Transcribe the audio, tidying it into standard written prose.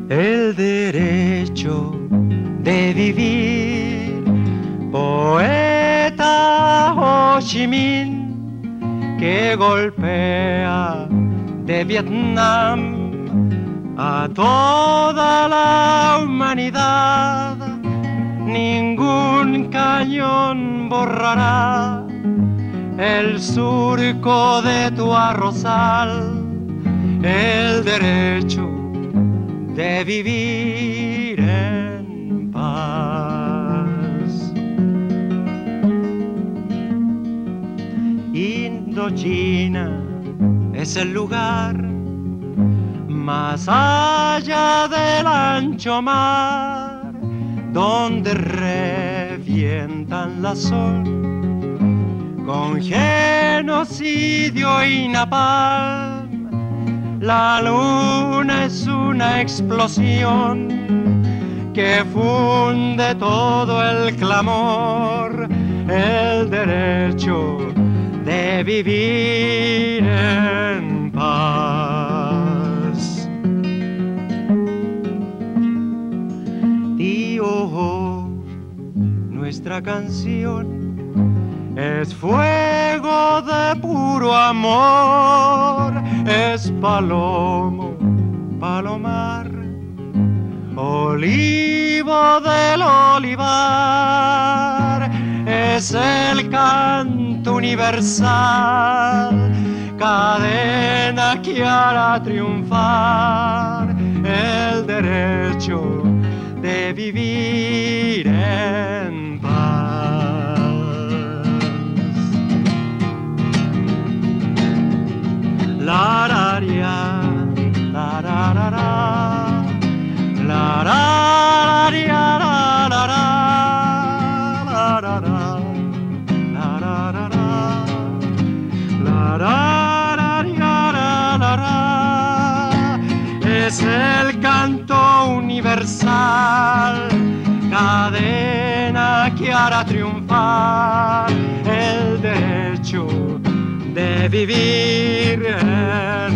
El derecho de vivir, poeta Ho Chi Minh, que golpea de Vietnam a toda la humanidad. Ningún cañón borrará el surco de tu arrozal. El derecho de vivir en paz. Indochina es el lugar más allá del ancho mar, donde revientan la sol con genocidio y napalm. La luna es una explosión que funde todo el clamor, el derecho de vivir en paz. Tío, nuestra canción es fuego de puro amor, es palomo, palomar, olivo del olivar, es el canto universal, cadena que hará triunfar el derecho de vivir en paz. La la la la la la la la la. Es el canto universal, cadena que hará triunfar el derecho de vivir.